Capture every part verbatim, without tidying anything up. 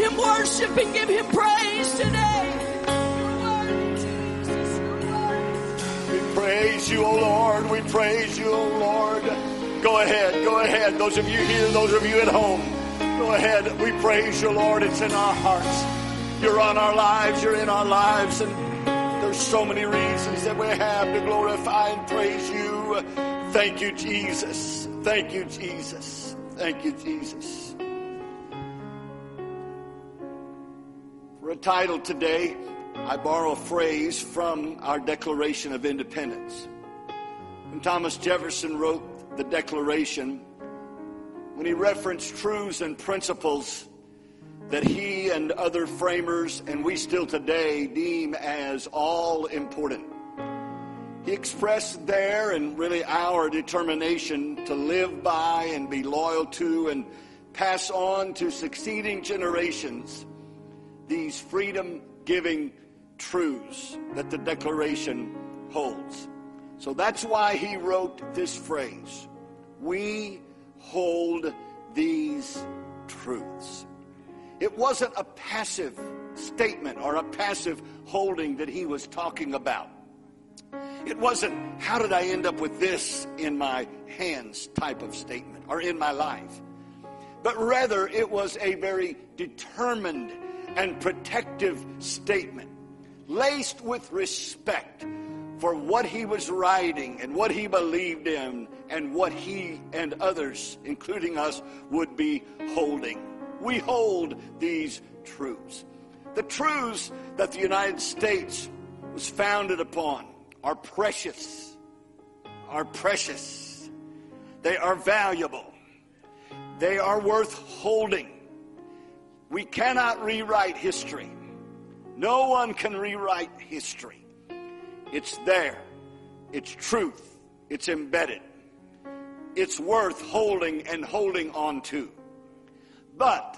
Him worship and give Him praise today. We praise you, O Lord. We praise you, O Lord. Go ahead, go ahead. Those of you here, those of you at home, go ahead. We praise you, Lord. It's in our hearts. You're on our lives. You're in our lives. And there's so many reasons that we have to glorify and praise you. Thank you, Jesus. Thank you, Jesus. Thank you, Jesus. For a title today, I borrow a phrase from our Declaration of Independence. When Thomas Jefferson wrote the Declaration, when he referenced truths and principles that he and other framers, and we still today, deem as all important, he expressed their and really our determination to live by and be loyal to and pass on to succeeding generations these freedom-giving truths that the Declaration holds. So that's why he wrote this phrase, we hold these truths. It wasn't a passive statement or a passive holding that he was talking about. It wasn't, how did I end up with this in my hands type of statement or in my life. But rather, it was a very determined and protective statement, laced with respect for what he was writing and what he believed in and what he and others, including us, would be holding. We hold these truths. The truths that the United States was founded upon are precious, are precious. They are valuable. They are worth holding. We cannot rewrite history. No one can rewrite history. It's there. It's truth. It's embedded. It's worth holding and holding on to. But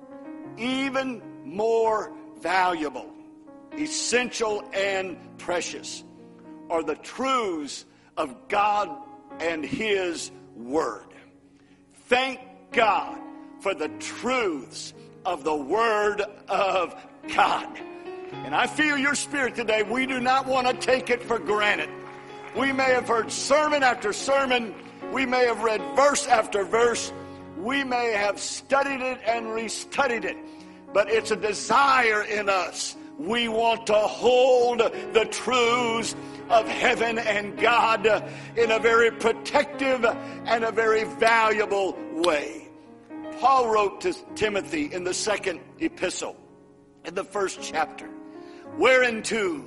even more valuable, essential, and precious are the truths of God and His Word. Thank God for the truths of the Word of God. And I feel your spirit today. We do not want to take it for granted. We may have heard sermon after sermon. We may have read verse after verse. We may have studied it and restudied it. But it's a desire in us. We want to hold the truths of heaven and God in a very protective and a very valuable way. Paul wrote to Timothy in the second epistle, in the first chapter, whereunto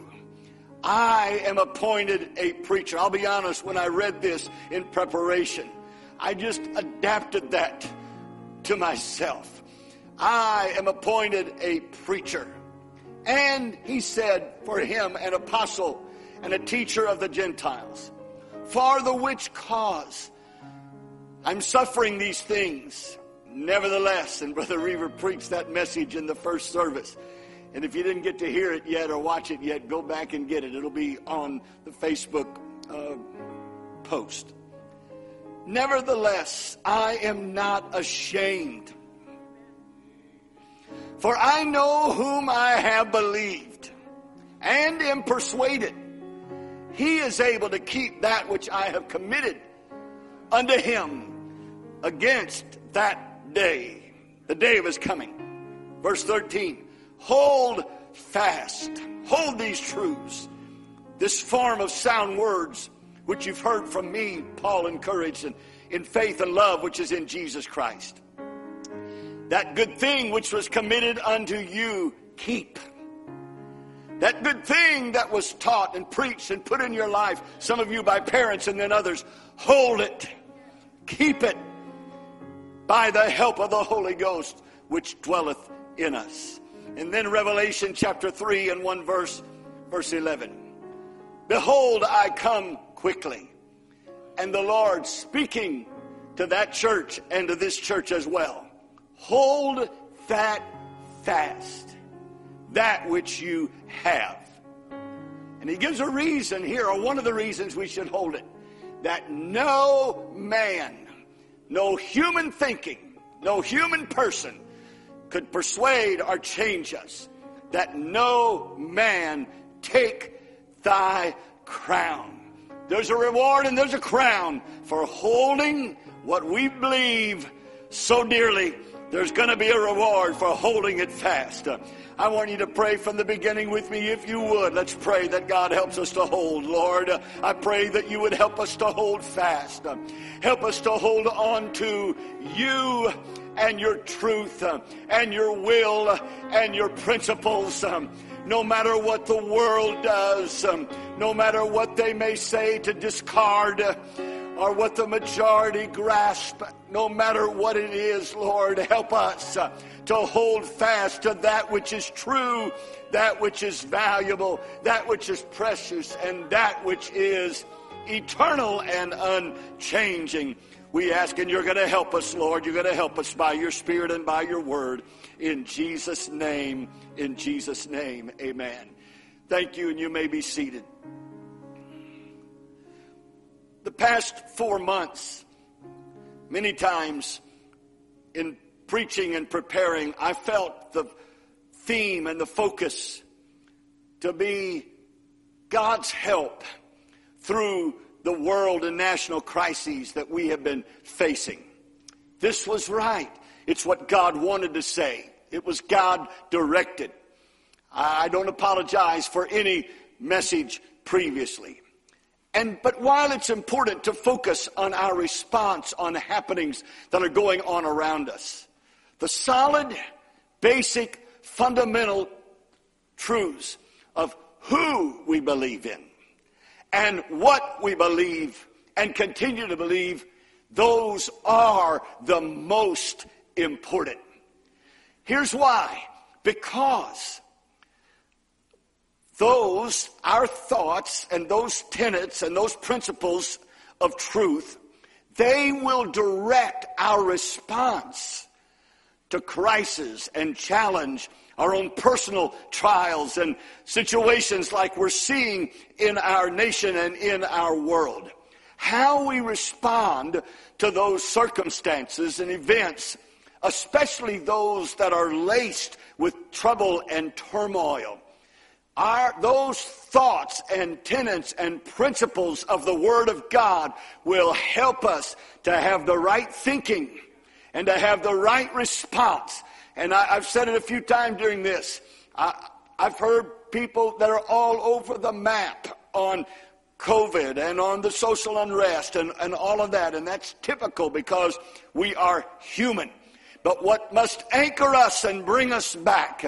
I am appointed a preacher. I'll be honest, when I read this in preparation, I just adapted that to myself. I am appointed a preacher. And he said, for him, an apostle and a teacher of the Gentiles, for the which cause I'm suffering these things. Nevertheless, and Brother Reaver preached that message in the first service. And if you didn't get to hear it yet or watch it yet, go back and get it. It'll be on the Facebook uh, post. Nevertheless, I am not ashamed. For I know whom I have believed, and am persuaded He is able to keep that which I have committed unto Him against that day, the day of His coming. Verse thirteen, hold fast, hold these truths, this form of sound words, which you've heard from me, Paul encouraged, in, in faith and love, which is in Jesus Christ. That good thing which was committed unto you, keep. That good thing that was taught and preached and put in your life, some of you by parents and then others, hold it. Keep it by the help of the Holy Ghost, which dwelleth in us. And then Revelation chapter three and one verse, verse eleven. Behold, I come quickly. And the Lord speaking to that church and to this church as well. Hold that fast, that which you have. And he gives a reason here, or one of the reasons we should hold it. That no man, no human thinking, no human person could persuade or change us, that no man take thy crown. There's a reward and there's a crown for holding what we believe so dearly. There's going to be a reward for holding it fast. Uh, I want you to pray from the beginning with me, if you would. Let's pray that God helps us to hold. Lord, uh, I pray that you would help us to hold fast. Uh, help us to hold on to you and your truth uh, and your will uh, and your principles. Um, no matter what the world does, um, no matter what they may say to discard uh, or what the majority grasp, no matter what it is, Lord, help us uh, to hold fast to that which is true, that which is valuable, that which is precious, and that which is eternal and unchanging. We ask, and you're going to help us, Lord. You're going to help us by your Spirit and by your word. In Jesus' name, in Jesus' name, amen. Thank you, and you may be seated. The past four months, many times in preaching and preparing, I felt the theme and the focus to be God's help through the world and national crises that we have been facing. This was right. It's what God wanted to say. It was God directed. I don't apologize for any message previously. And but while it's important to focus on our response on happenings that are going on around us, the solid, basic, fundamental truths of who we believe in and what we believe and continue to believe, those are the most important. Here's why. Because those, our thoughts and those tenets and those principles of truth, they will direct our response to crisis and challenge, our own personal trials and situations like we're seeing in our nation and in our world. How we respond to those circumstances and events, especially those that are laced with trouble and turmoil, Our, those thoughts and tenets and principles of the Word of God will help us to have the right thinking and to have the right response. And I, I've said it a few times during this. I, I've heard people that are all over the map on COVID and on the social unrest and, and all of that. And that's typical because we are human. But what must anchor us and bring us back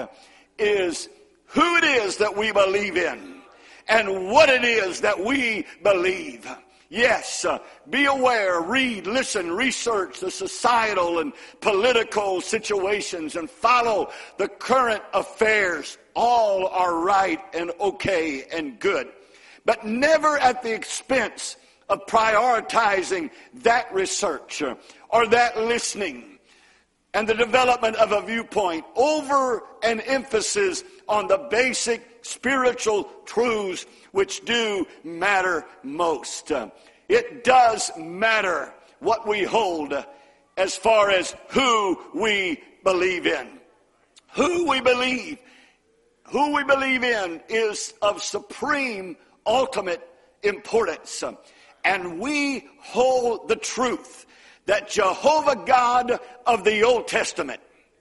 is who it is that we believe in and what it is that we believe. Yes, uh, be aware, read, listen, research the societal and political situations and follow the current affairs. All are right and okay and good, but never at the expense of prioritizing that research or that listening and the development of a viewpoint over an emphasis on the basic spiritual truths which do matter most. It does matter what we hold as far as who we believe in. Who we believe, who we believe in is of supreme, ultimate importance. And we hold the truth that Jehovah God of the Old Testament,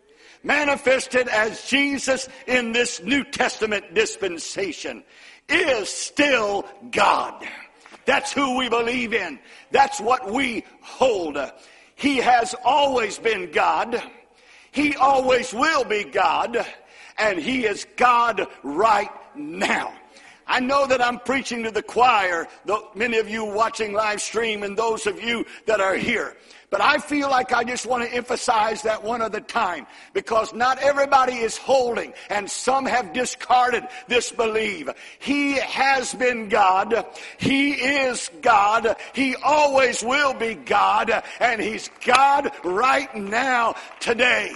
manifested as Jesus in this New Testament dispensation, is still God. That's who we believe in. That's what we hold. He has always been God. He always will be God. And He is God right now. I know that I'm preaching to the choir, though many of you watching live stream and those of you that are here. But I feel like I just want to emphasize that one other time, because not everybody is holding, and some have discarded this belief. He has been God. He is God. He always will be God, and He's God right now, today.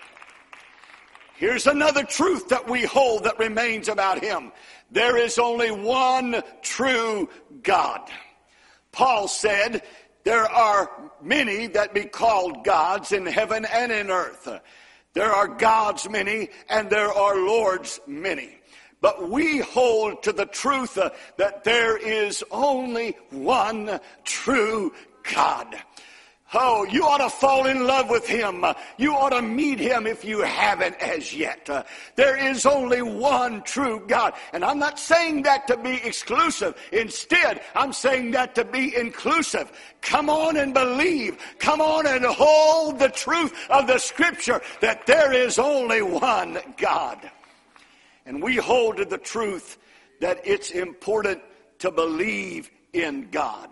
Here's another truth that we hold that remains about Him. There is only one true God. Paul said, there are many that be called gods in heaven and in earth. There are gods many, and there are lords many. But we hold to the truth uh, that there is only one true God. Oh, you ought to fall in love with him. Uh, you ought to meet him if you haven't as yet. Uh, there is only one true God. And I'm not saying that to be exclusive. Instead, I'm saying that to be inclusive. Come on and believe. Come on and hold the truth of the Scripture that there is only one God. And we hold to the truth that it's important to believe in God.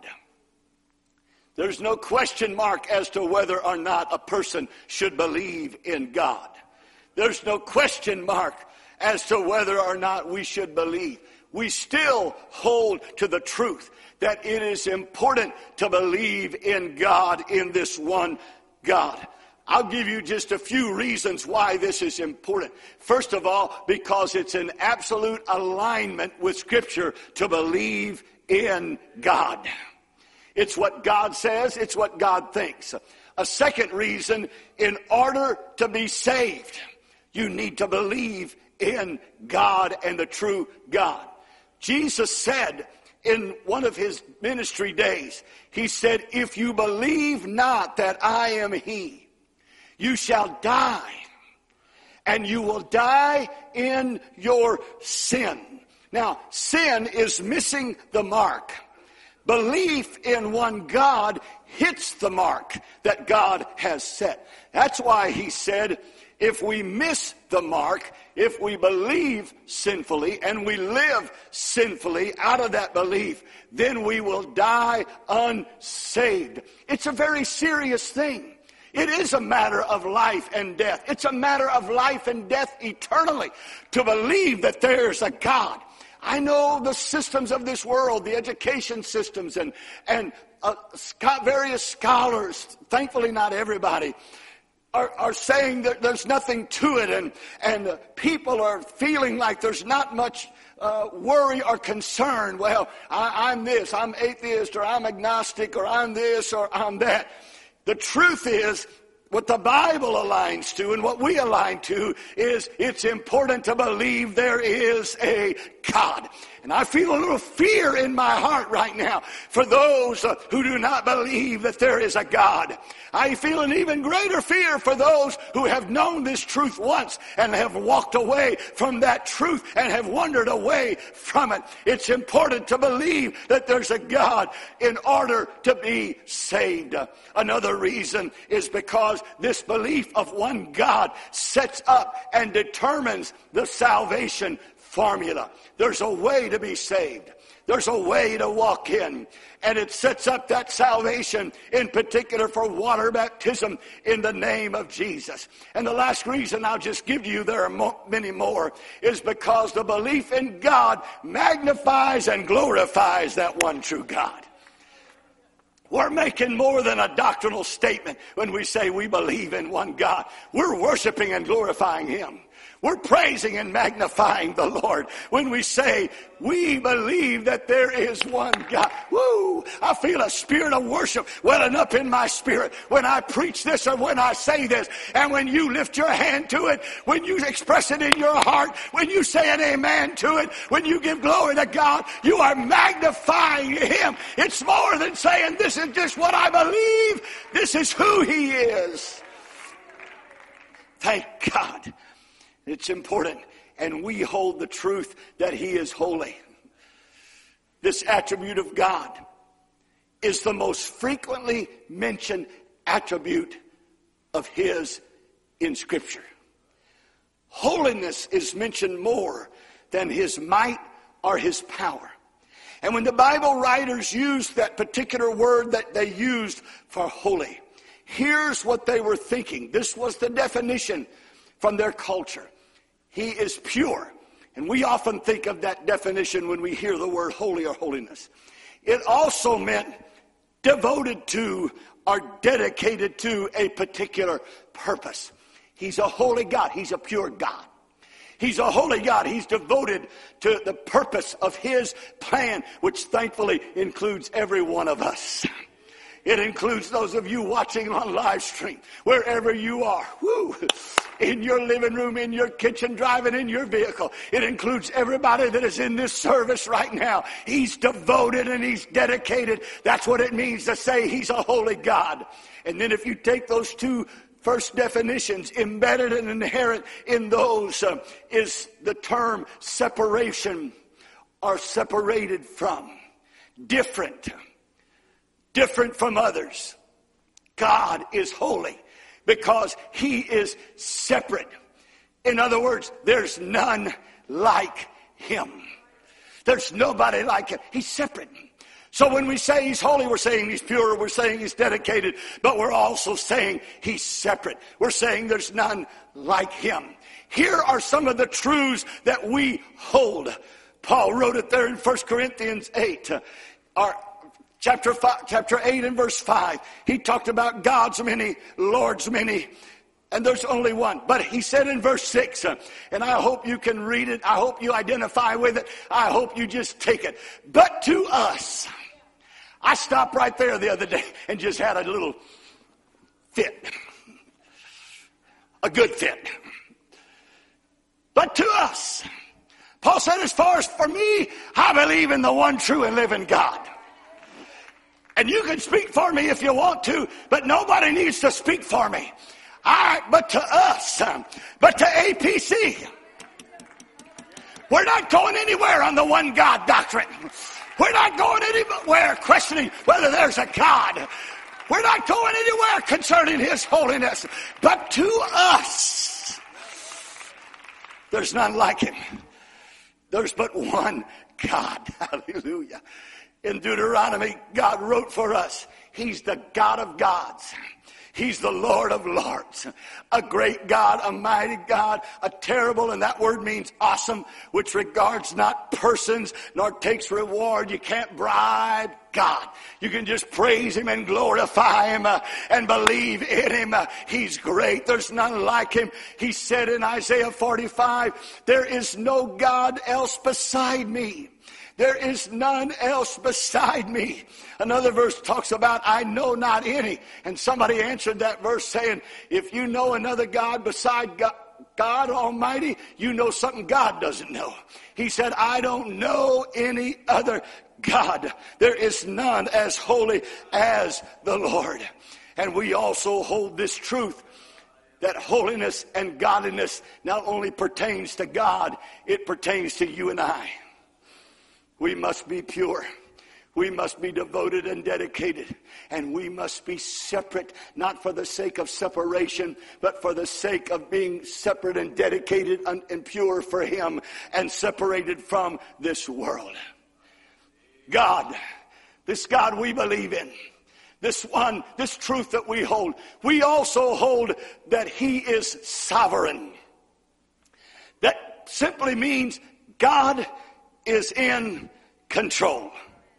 There's no question mark as to whether or not a person should believe in God. There's no question mark as to whether or not we should believe. We still hold to the truth that it is important to believe in God, in this one God. I'll give you just a few reasons why this is important. First of all, because it's an absolute alignment with Scripture to believe in God. It's what God says. It's what God thinks. A second reason, in order to be saved, you need to believe in God and the true God. Jesus said in one of his ministry days, he said, if you believe not that I am he, you shall die, and you will die in your sin. Now, sin is missing the mark. Belief in one God hits the mark that God has set. That's why he said, if we miss the mark, if we believe sinfully and we live sinfully out of that belief, then we will die unsaved. It's a very serious thing. It is a matter of life and death. It's a matter of life and death eternally to believe that there's a God. I know the systems of this world, the education systems, and and uh, various scholars, thankfully not everybody, are, are saying that there's nothing to it, and, and uh, people are feeling like there's not much uh, worry or concern. Well, I, I'm this, I'm atheist, or I'm agnostic, or I'm this, or I'm that. The truth is, what the Bible aligns to and what we align to is it's important to believe there is a God. And I feel a little fear in my heart right now for those uh, who do not believe that there is a God. I feel an even greater fear for those who have known this truth once and have walked away from that truth and have wandered away from it. It's important to believe that there's a God in order to be saved. Another reason is because this belief of one God sets up and determines the salvation formula. There's a way to be saved. There's a way to walk in. And it sets up that salvation, in particular for water baptism in the name of Jesus. And the last reason I'll just give you, there are mo- many more, is because the belief in God magnifies and glorifies that one true God. We're making more than a doctrinal statement when we say we believe in one God. We're worshiping and glorifying him. We're praising and magnifying the Lord when we say we believe that there is one God. Woo! I feel a spirit of worship welling up in my spirit when I preach this or when I say this. And when you lift your hand to it, when you express it in your heart, when you say an amen to it, when you give glory to God, you are magnifying him. It's more than saying this is just what I believe. This is who he is. Thank God. It's important, and we hold the truth that he is holy. This attribute of God is the most frequently mentioned attribute of his in Scripture. Holiness is mentioned more than his might or his power. And when the Bible writers used that particular word that they used for holy, here's what they were thinking. This was the definition from their culture. He is pure. And we often think of that definition when we hear the word holy or holiness. It also meant devoted to or dedicated to a particular purpose. He's a holy God. He's a pure God. He's a holy God. He's devoted to the purpose of his plan, which thankfully includes every one of us. It includes those of you watching on live stream, wherever you are. Woo! in your living room, in your kitchen, driving in your vehicle. It includes everybody that is in this service right now. He's devoted and he's dedicated. That's what it means to say he's a holy God. And then if you take those two first definitions, embedded and inherent in those uh, is the term separation, or separated from, different, different from others. God is holy because he is separate. In other words, there's none like him. There's nobody like him. He's separate. So when we say he's holy, we're saying he's pure, we're saying he's dedicated, but we're also saying he's separate. We're saying there's none like him. Here are some of the truths that we hold. Paul wrote it there in First Corinthians eight, uh, or chapter five, chapter eight and verse five. He talked about God's many, Lord's many, and there's only one. But he said in verse six, uh, and I hope you can read it, I hope you identify with it, I hope you just take it. But to us, I stopped right there the other day and just had a little fit. A good fit. But to us, Paul said, as far as for me, I believe in the one true and living God. And you can speak for me if you want to, but nobody needs to speak for me. All right, but to us, but to A P C, we're not going anywhere on the one God doctrine. We're not going anywhere questioning whether there's a God. We're not going anywhere concerning his holiness. But to us, there's none like him. There's but one God. Hallelujah. In Deuteronomy, God wrote for us, he's the God of gods. He's the Lord of lords, a great God, a mighty God, a terrible, and that word means awesome, which regards not persons nor takes reward. You can't bribe God. You can just praise him and glorify him uh, and believe in him. Uh, he's great. There's none like him. He said in Isaiah forty-five, there is no God else beside me. There is none else beside me. Another verse talks about, I know not any. And somebody answered that verse saying, if you know another God beside God, God Almighty, you know something God doesn't know. He said, I don't know any other God. There is none as holy as the Lord. And we also hold this truth, that holiness and godliness not only pertains to God, it pertains to you and I. We must be pure. We must be devoted and dedicated. And we must be separate, not for the sake of separation, but for the sake of being separate and dedicated and pure for him and separated from this world. God, this God we believe in, this one, this truth that we hold, we also hold that he is sovereign. That simply means God is in control.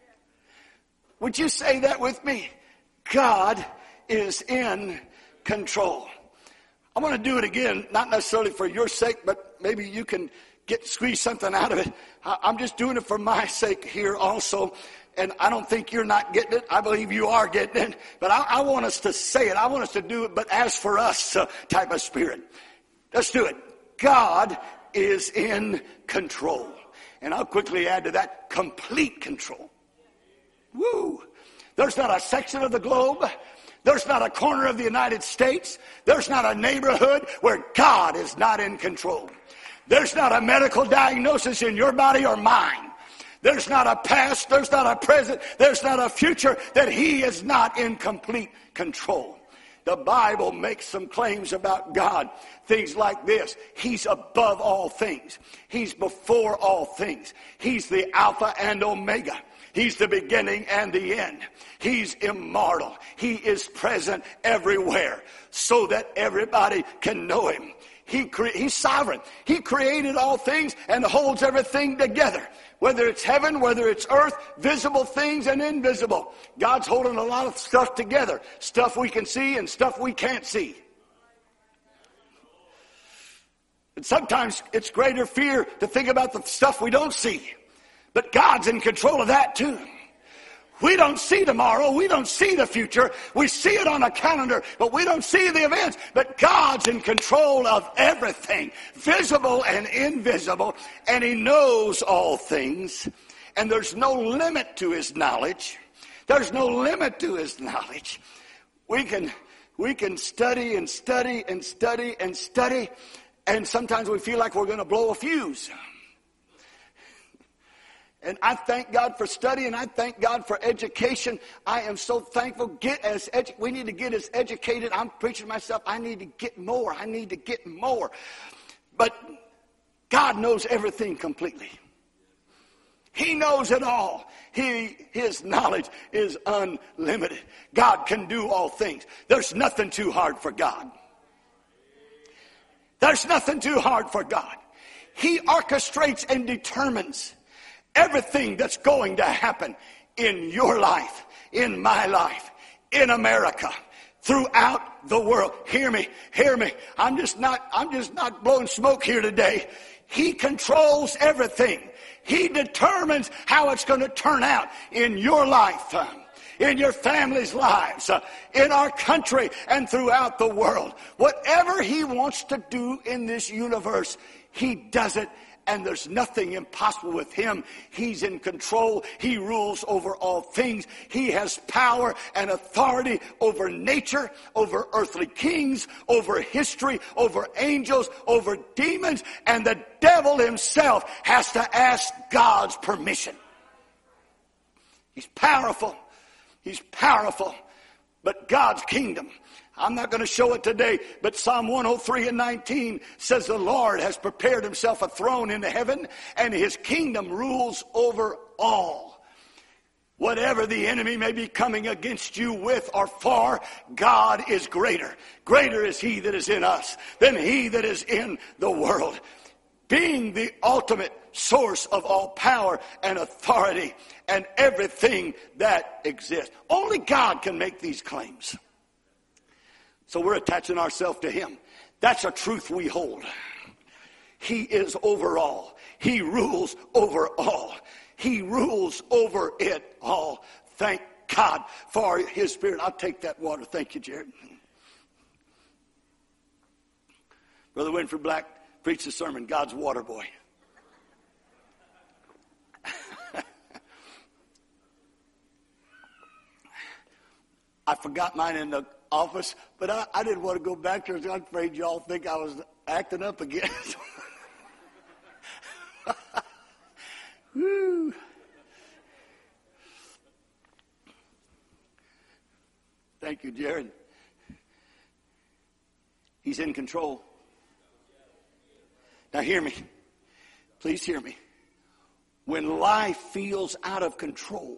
Would you say that with me? God is in control. I want to do it again, not necessarily for your sake, but maybe you can get squeeze something out of it. I'm just doing it for my sake here also. And I don't think you're not getting it. I believe you are getting it. But I, I want us to say it. I want us to do it, but as for us uh, type of spirit. Let's do it. God is in control. And I'll quickly add to that, complete control. Woo! There's not a section of the globe. There's not a corner of the United States. There's not a neighborhood where God is not in control. There's not a medical diagnosis in your body or mine. There's not a past. There's not a present. There's not a future that he is not in complete control. The Bible makes some claims about God. Things like this. He's above all things. He's before all things. He's the Alpha and Omega. He's the beginning and the end. He's immortal. He is present everywhere so that everybody can know him. He cre- he's sovereign. He created all things and holds everything together. Whether it's heaven, whether it's earth, visible things and invisible. God's holding a lot of stuff together. Stuff we can see and stuff we can't see. And sometimes it's greater fear to think about the stuff we don't see. But God's in control of that too. We don't see tomorrow. We don't see the future. We see it on a calendar, but we don't see the events. But God's in control of everything, visible and invisible, and He knows all things. And there's no limit to His knowledge. There's no limit to His knowledge. We can, we can study and study and study and study, and sometimes we feel like we're going to blow a fuse. And I thank God for study, and I thank God for education. I am so thankful. Get as edu- we need to get as educated. I'm preaching to myself. I need to get more. I need to get more. But God knows everything completely. He knows it all. He, his knowledge is unlimited. God can do all things. There's nothing too hard for God. There's nothing too hard for God. He orchestrates and determines everything that's going to happen in your life, in my life, in America, throughout the world. Hear me, hear me. I'm just not, I'm just not blowing smoke here today. He controls everything. He determines how it's going to turn out in your life, uh, in your family's lives, uh, in our country, and throughout the world. Whatever He wants to do in this universe, He does it. And there's nothing impossible with Him. He's in control. He rules over all things. He has power and authority over nature, over earthly kings, over history, over angels, over demons. And the devil himself has to ask God's permission. He's powerful. He's powerful. But God's kingdom, I'm not going to show it today, but Psalm one oh three and nineteen says the Lord has prepared Himself a throne in heaven, and His kingdom rules over all. Whatever the enemy may be coming against you with or for, God is greater. Greater is He that is in us than he that is in the world. Being the ultimate source of all power and authority and everything that exists. Only God can make these claims. So we're attaching ourselves to Him. That's a truth we hold. He is over all. He rules over all. He rules over it all. Thank God for His Spirit. I'll take that water. Thank you, Jared. Brother Winfred Black preached a sermon, God's Water Boy. I forgot mine in the office, but I, I didn't want to go back there. I was afraid y'all think I was acting up again. Woo. Thank you, Jared. He's in control. Now hear me. Please hear me. When life feels out of control,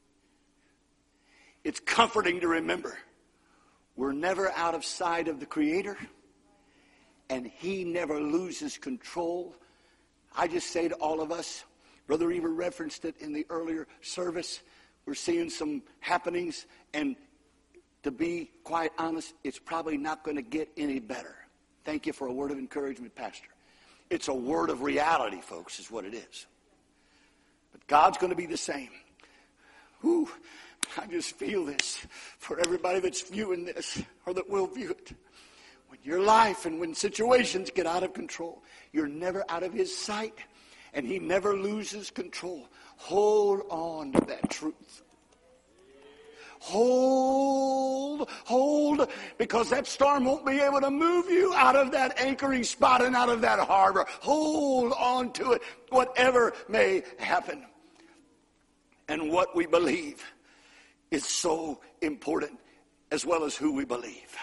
it's comforting to remember we're never out of sight of the Creator, and He never loses control. I just say to all of us, Brother Eber referenced it in the earlier service, we're seeing some happenings, and to be quite honest, it's probably not going to get any better. Thank you for a word of encouragement, Pastor. It's a word of reality, folks, is what it is. But God's going to be the same. Whew, I just feel this for everybody that's viewing this or that will view it. When your life and when situations get out of control, you're never out of His sight, and He never loses control. Hold on to that truth. Hold, hold, because that storm won't be able to move you out of that anchoring spot and out of that harbor. Hold on to it, whatever may happen. And what we believe is so important, as well as who we believe.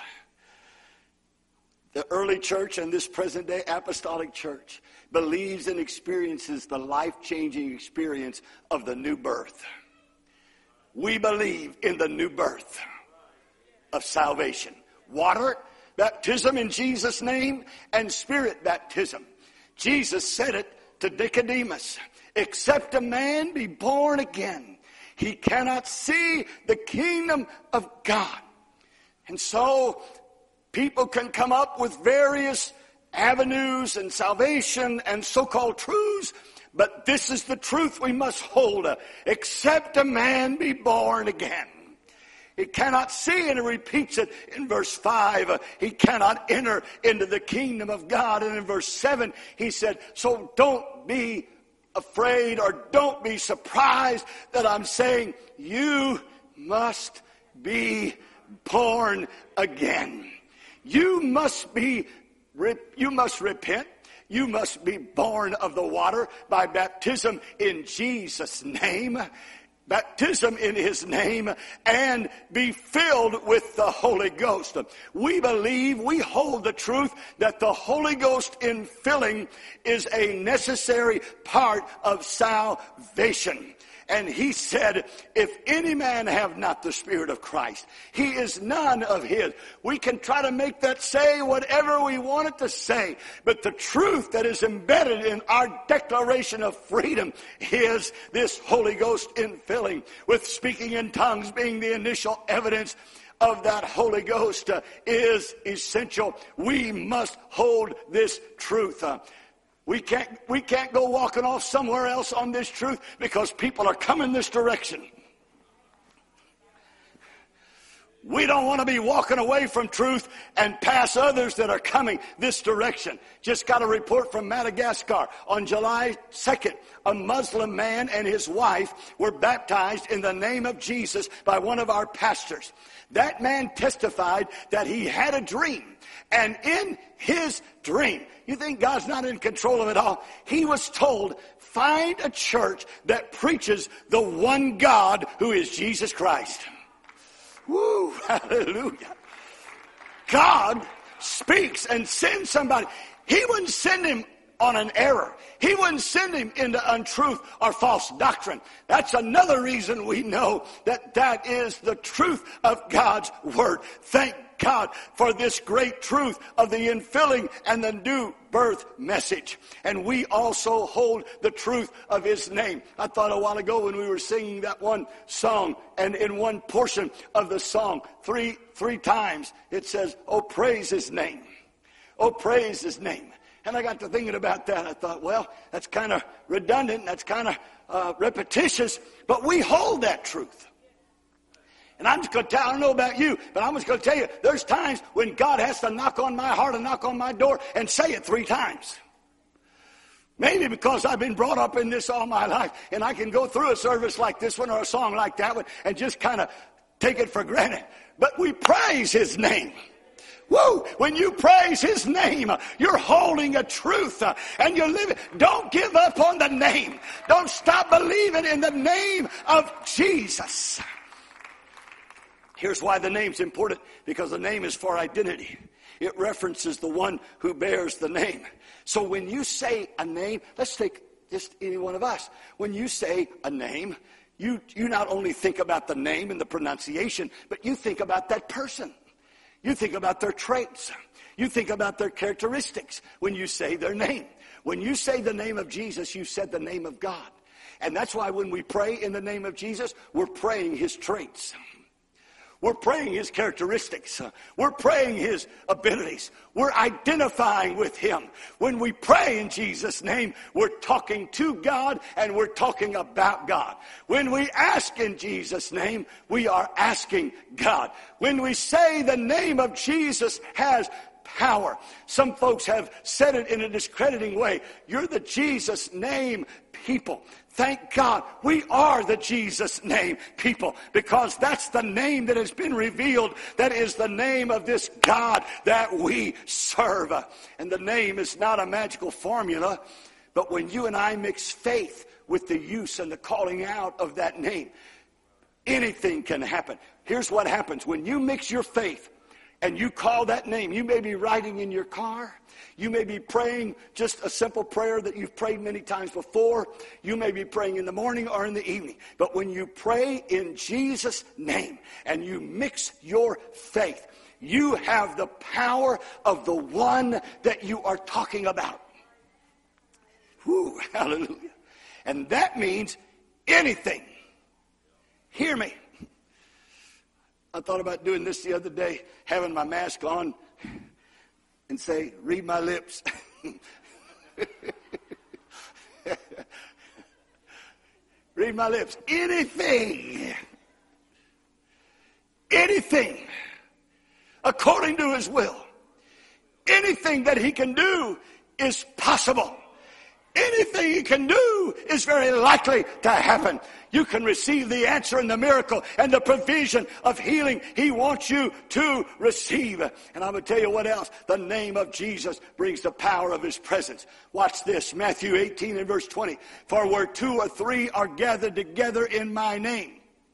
The early church and this present-day apostolic church believes and experiences the life-changing experience of the new birth. We believe in the new birth of salvation. Water baptism in Jesus' name and Spirit baptism. Jesus said it to Nicodemus. Except a man be born again, he cannot see the kingdom of God. And so people can come up with various avenues and salvation and so-called truths, But this is the truth we must hold. Except a man be born again. He cannot see, and he repeats it in verse five. He cannot enter into the kingdom of God. And in verse seven, he said, so don't be afraid or don't be surprised that I'm saying you must be born again. You must be, you must repent. You must be born of the water by baptism in Jesus' name. Baptism in his name, and be filled with the Holy Ghost. We believe, we hold the truth that the Holy Ghost infilling is a necessary part of salvation. And he said, if any man have not the Spirit of Christ, he is none of his. We can try to make that say whatever we want it to say, but the truth that is embedded in our declaration of freedom is this Holy Ghost infilling, with speaking in tongues being the initial evidence of that Holy Ghost uh, is essential. We must hold this truth. Uh, We can't, we can't go walking off somewhere else on this truth because people are coming this direction. We don't want to be walking away from truth and pass others that are coming this direction. Just got a report from Madagascar. On July second, a Muslim man and his wife were baptized in the name of Jesus by one of our pastors. That man testified that he had a dream. And in his dream, you think God's not in control of it all? He was told, find a church that preaches the one God who is Jesus Christ. Woo, hallelujah. God speaks and sends somebody. He wouldn't send him on an error. He wouldn't send him into untruth or false doctrine. That's another reason we know that that is the truth of God's word. Thank God for this great truth of the infilling and the new birth message. And we also hold the truth of his name. I thought a while ago when we were singing that one song, and in one portion of the song, three, three times it says, oh, praise his name. Oh, praise his name. And I got to thinking about that. I thought, well, that's kind of redundant. That's kind of uh, repetitious. But we hold that truth. And I'm just going to tell, I don't know about you, but I'm just going to tell you, there's times when God has to knock on my heart and knock on my door and say it three times. Maybe because I've been brought up in this all my life, and I can go through a service like this one or a song like that one and just kind of take it for granted. But we praise his name. Woo! When you praise his name, you're holding a truth uh, and you're living. Don't give up on the name. Don't stop believing in the name of Jesus. Here's why the name's important, because the name is for identity. It references the one who bears the name. So when you say a name, let's take just any one of us. When you say a name, you, you not only think about the name and the pronunciation, but you think about that person. You think about their traits. You think about their characteristics when you say their name. When you say the name of Jesus, you said the name of God. And that's why when we pray in the name of Jesus, we're praying his traits. We're praying his characteristics. We're praying his abilities. We're identifying with him. When we pray in Jesus' name, we're talking to God and we're talking about God. When we ask in Jesus' name, we are asking God. When we say the name of Jesus has power. Some folks have said it in a discrediting way. You're the Jesus name people. Thank God we are the Jesus name people, because that's the name that has been revealed. That is the name of this God that we serve. And the name is not a magical formula, but when you and I mix faith with the use and the calling out of that name, anything can happen. Here's what happens. When you mix your faith and you call that name, you may be riding in your car. You may be praying just a simple prayer that you've prayed many times before. You may be praying in the morning or in the evening. But when you pray in Jesus' name and you mix your faith, you have the power of the one that you are talking about. Whew, hallelujah. And that means anything. Hear me. I thought about doing this the other day, having my mask on and say, read my lips. read my lips, anything, anything according to his will, anything that he can do is possible. Anything he can do is very likely to happen. You can receive the answer and the miracle and the provision of healing he wants you to receive. And I'm going to tell you what else. The name of Jesus brings the power of his presence. Watch this. Matthew eighteen and verse twenty. For where two or three are gathered together in my name,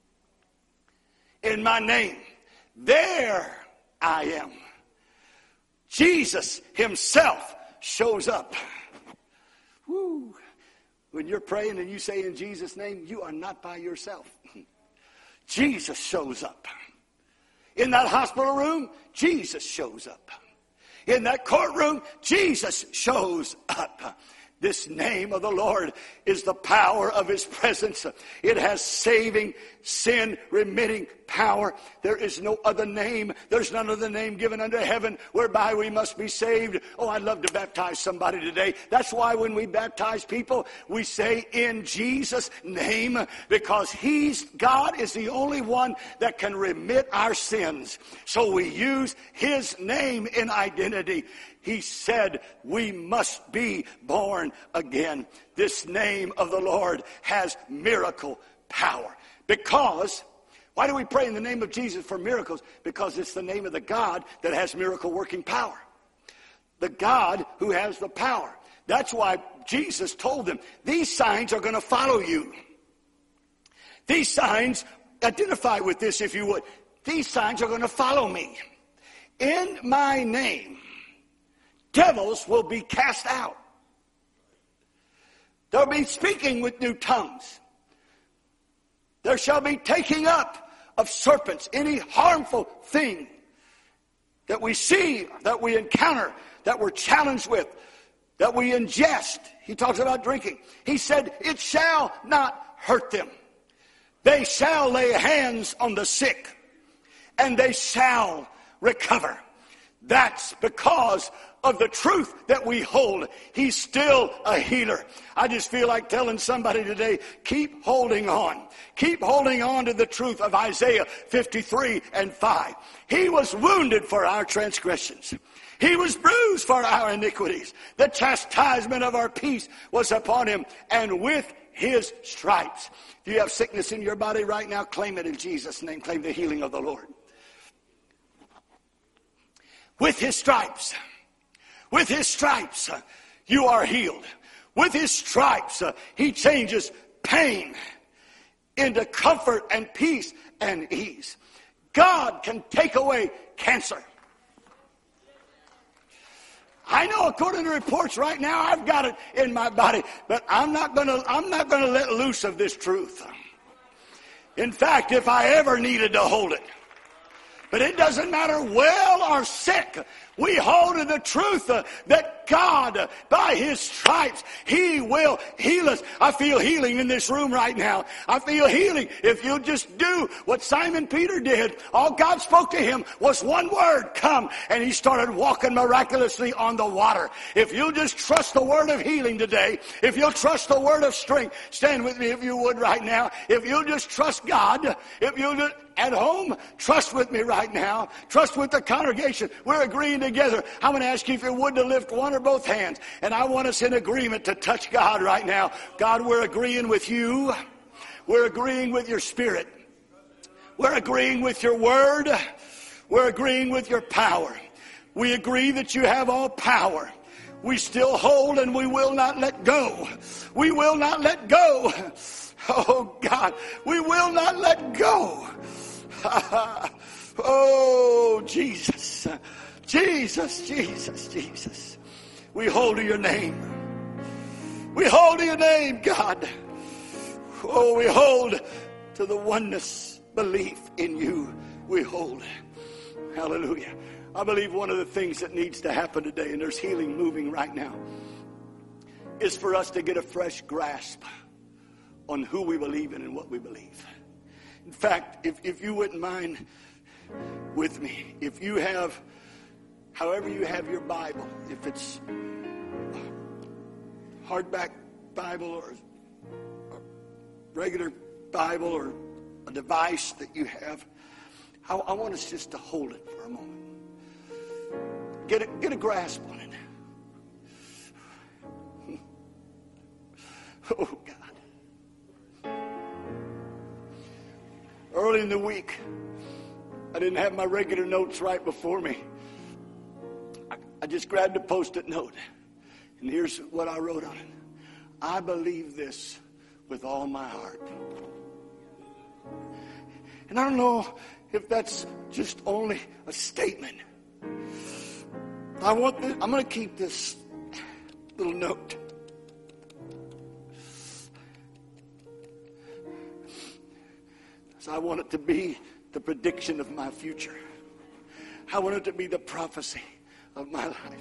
in my name, there I am. Jesus himself shows up. Woo. When you're praying and you say in Jesus' name, you are not by yourself. Jesus shows up. In that hospital room, Jesus shows up. In that courtroom, Jesus shows up. This name of the Lord is the power of his presence. It has saving, sin-remitting power. There is no other name. There's none other name given under heaven whereby we must be saved. Oh, I'd love to baptize somebody today. That's why when we baptize people, we say in Jesus' name, because he's, God is the only one that can remit our sins. So we use his name in identity. He said we must be born again. This name of the Lord has miracle power. Because, why do we pray in the name of Jesus for miracles? Because it's the name of the God that has miracle working power. The God who has the power. That's why Jesus told them, these signs are going to follow you. These signs, identify with this if you would. These signs are going to follow me. In my name, devils will be cast out. They'll be speaking with new tongues. There shall be taking up of serpents. Any harmful thing that we see, that we encounter, that we're challenged with, that we ingest. He talks about drinking. He said, it shall not hurt them. They shall lay hands on the sick, and they shall recover. That's because of the truth that we hold. He's still a healer. I just feel like telling somebody today, keep holding on. Keep holding on to the truth of Isaiah fifty-three and five. He was wounded for our transgressions. He was bruised for our iniquities. The chastisement of our peace was upon him, and with his stripes. If you have sickness in your body right now, claim it in Jesus' name. Claim the healing of the Lord. With his stripes, with his stripes, uh, you are healed. With his stripes, uh, he changes pain into comfort and peace and ease. God can take away cancer. I know according to reports right now, I've got it in my body, but I'm not gonna, I'm not gonna let loose of this truth. In fact, if I ever needed to hold it, but it doesn't matter well or sick. We hold to the truth uh, that God, uh, by his stripes, he will heal us. I feel healing in this room right now. I feel healing if you just do what Simon Peter did. All God spoke to him was one word, come, and he started walking miraculously on the water. If you just trust the word of healing today, if you'll trust the word of strength, stand with me if you would right now. If you'll just trust God, if you'll just at home, trust with me right now. Trust with the congregation. We're agreeing together. I'm going to ask you if you would to lift one or both hands. And I want us in agreement to touch God right now. God, we're agreeing with you. We're agreeing with your spirit. We're agreeing with your word. We're agreeing with your power. We agree that you have all power. We still hold and we will not let go. We will not let go. Oh God, we will not let go. Oh, Jesus, Jesus, Jesus, Jesus. We hold to your name. We hold to your name, God. Oh, we hold to the oneness belief in you. We hold. Hallelujah. I believe one of the things that needs to happen today, and there's healing moving right now, is for us to get a fresh grasp on who we believe in and what we believe. In fact, if, if you wouldn't mind with me, if you have, however you have your Bible, if it's hardback Bible or, or regular Bible or a device that you have, I, I want us just to hold it for a moment. Get a, get a grasp on it. Oh, God. Early in the week, I didn't have my regular notes right before me. I, I just grabbed a Post-it note, and here's what I wrote on it. I believe this with all my heart. And I don't know if that's just only a statement. I want this, I'm going to keep this little note. So I want it to be the prediction of my future. I want it to be the prophecy of my life.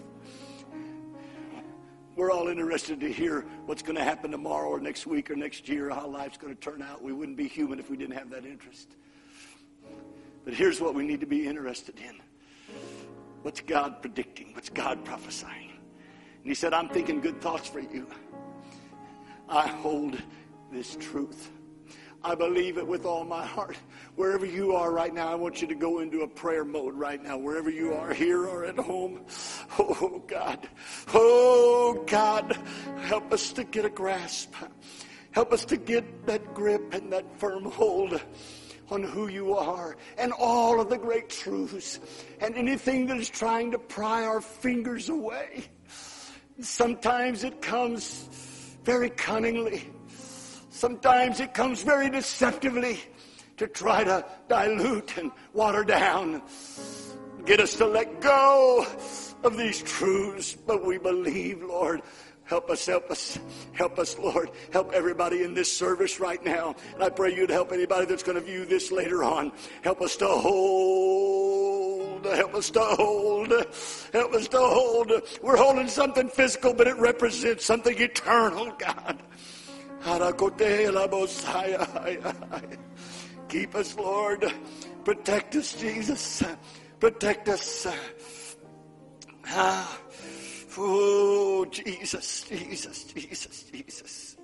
We're all interested to hear what's going to happen tomorrow or next week or next year, how life's going to turn out. We wouldn't be human if we didn't have that interest. But here's what we need to be interested in. What's God predicting? What's God prophesying? And he said, I'm thinking good thoughts for you. I hold this truth. I believe it with all my heart. Wherever you are right now, I want you to go into a prayer mode right now. Wherever you are, here or at home. Oh, God. Oh, God. Help us to get a grasp. Help us to get that grip and that firm hold on who you are and all of the great truths and anything that is trying to pry our fingers away. Sometimes it comes very cunningly. Sometimes it comes very deceptively to try to dilute and water down, get us to let go of these truths. But we believe, Lord. Help us, help us, help us, Lord. Help everybody in this service right now. And I pray you'd help anybody that's going to view this later on. Help us to hold. Help us to hold. Help us to hold. We're holding something physical, but it represents something eternal, God. Keep us, Lord. Protect us, Jesus. Protect us. Ah. Oh, Jesus, Jesus, Jesus, Jesus.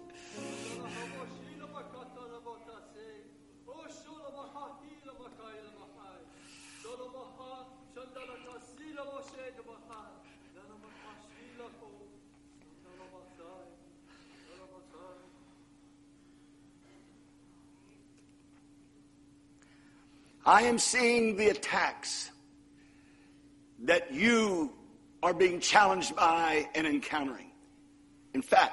I am seeing the attacks that you are being challenged by and encountering. In fact,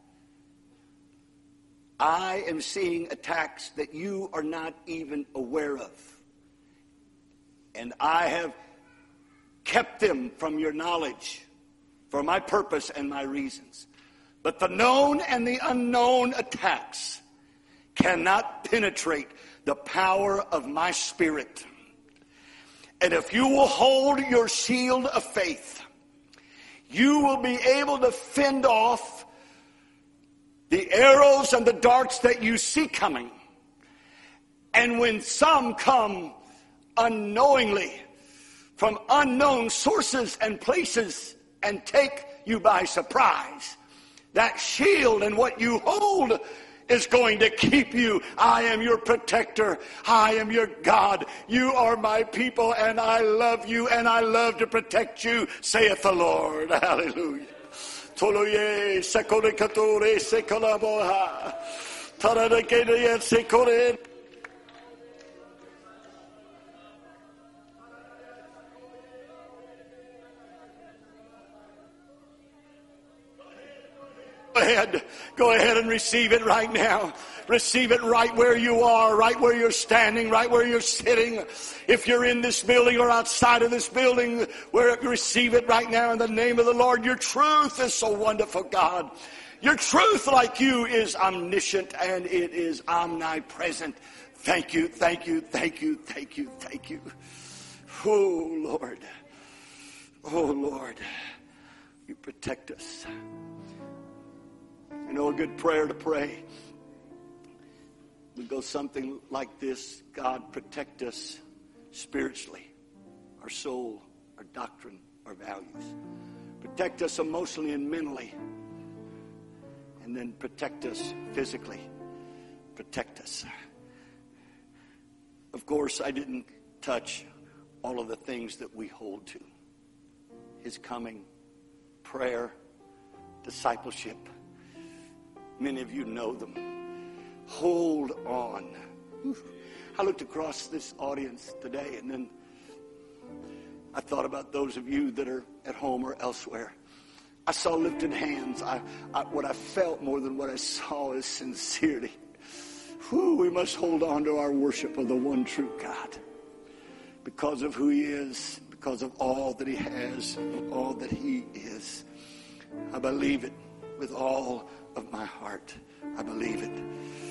I am seeing attacks that you are not even aware of. And I have kept them from your knowledge for my purpose and my reasons. But the known and the unknown attacks cannot penetrate the power of my Spirit. And if you will hold your shield of faith, you will be able to fend off the arrows and the darts that you see coming. And when some come unknowingly from unknown sources and places and take you by surprise, that shield and what you hold is going to keep you. I am your protector. I am your God. You are my people, and I love you, and I love to protect you, saith the Lord. Hallelujah. Toloye sekore katore sekolaboha. Taradakeye sekore. Go ahead. Go ahead and receive it right now. Receive it right where you are, right where you're standing, right where you're sitting. If you're in this building or outside of this building, where receive it right now in the name of the Lord. Your truth is so wonderful, God. Your truth, like you, is omniscient and it is omnipresent. Thank you, thank you, thank you, thank you, thank you. Oh, Lord. Oh, Lord. You protect us. You know, a good prayer to pray would go something like this. God, protect us spiritually, our soul, our doctrine, our values. Protect us emotionally and mentally. And then protect us physically. protect us. Of course, I didn't touch all of the things that we hold to. His coming, prayer, discipleship. Many of you know them. Hold on. I looked across this audience today, and then I thought about those of you that are at home or elsewhere. I saw lifted hands. I, I, what I felt more than what I saw is sincerity. Whew, we must hold on to our worship of the one true God. Because of who he is, because of all that he has, all that he is. I believe it with all of my heart. I believe it.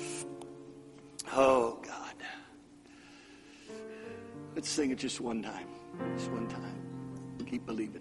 Oh, God. Let's sing it just one time. Just one time. Keep believing.